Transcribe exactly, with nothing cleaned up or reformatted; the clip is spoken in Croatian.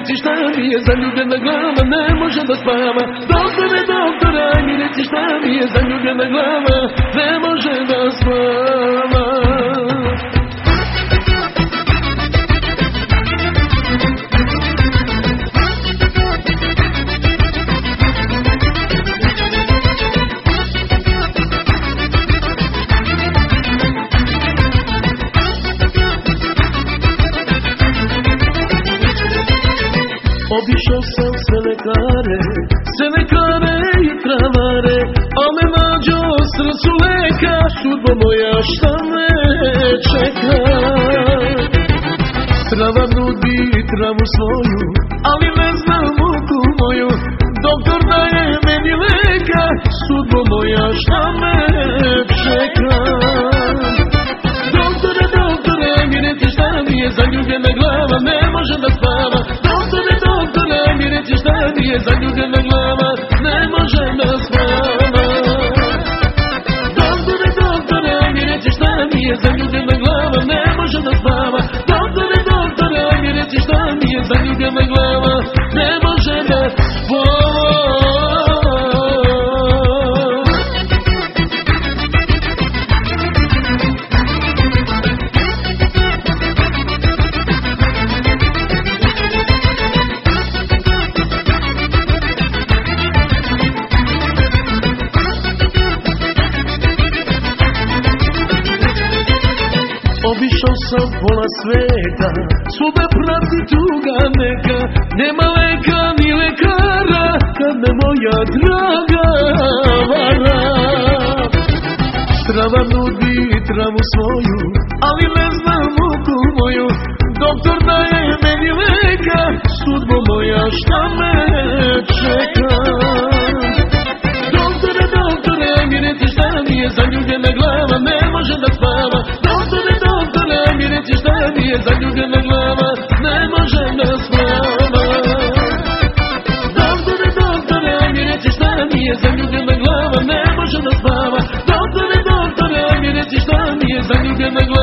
reci šta mi je zaljubljena glava, ne može da spava. Doktore, doktore, aj mi reci šta mi je zaljubljena glava, ne može da spava. Obišao sam sve lekare, sve lekare i travare, a me nađo srcu leka, sudbo moja šta me čeka. Trava nudi travu svoju, ali ne znam muku moju, doktor daje meni leka, sudbo moja šta me čeka. Doktore, doktore, mi reci šta mi je zaljubljena glava, ne može da spava. Doktore, doktore, mi reci šta mi je zaljubljena glava, ne može da spava. Doktore, doktore, mi reci šta mi je zaljubljena glava, ne može da spava. Doktore, doktore, mi reci šta mi je zaljubljena glava, ne može da spava. Obišao sam pola sveta, svuda prati tuga neka, nema leka ni lekara, kad me moja draga vara. Trava nudi travu svoju, ali ne znam muku moju, doktor daje meni leka, sudbo moja šta me čeka. Doktore, doktore, mi reci šta mi je zaljubljena glava, ne može da spava. Doktore, doktore, mi reci šta mi je zaljubljena glava, ne može da spava. Doktore, doktore, mi reci šta mi je zaljubljena glava, ne može da spava. Doktore, doktore, mi reci šta mi je zaljubljena glava.